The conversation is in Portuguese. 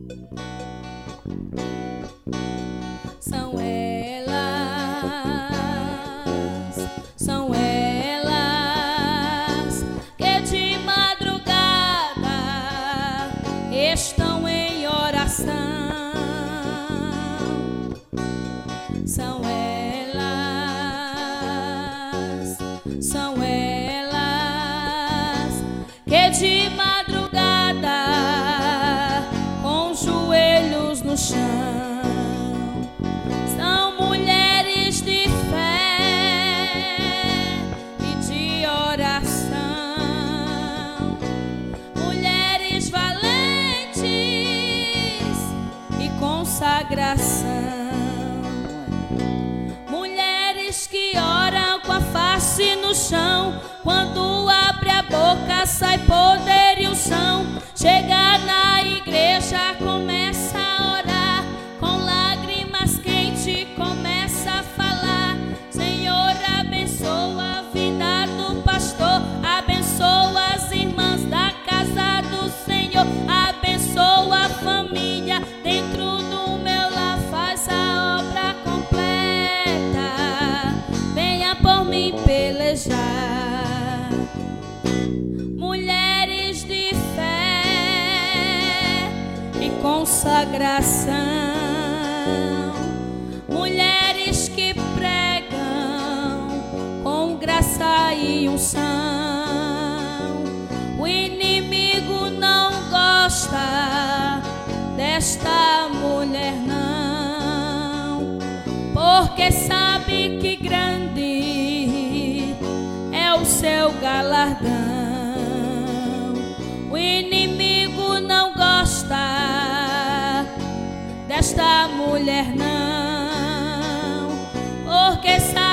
São elas que de madrugada estão em oração. São elas que de madrugada com os joelhos no chão. São mulheres de fé e de oração, mulheres valentes e consagração, mulheres que oram com a face no chão. Quando abre a boca sai poder e unção. Chega na igreja, começa a orar, com lágrimas quentes começa a falar. Senhor, abençoa a vida do pastor, abençoa as irmãs da casa do Senhor, abençoa a família dentro do meu lar, faz a obra completa, venha por mim pelejar. Mulheres de fé e consagração, mulheres que pregam com graça e unção. O inimigo não gosta desta mulher não, porque sabe que grande é o seu galardão. O inimigo não gosta desta mulher não, porque sabe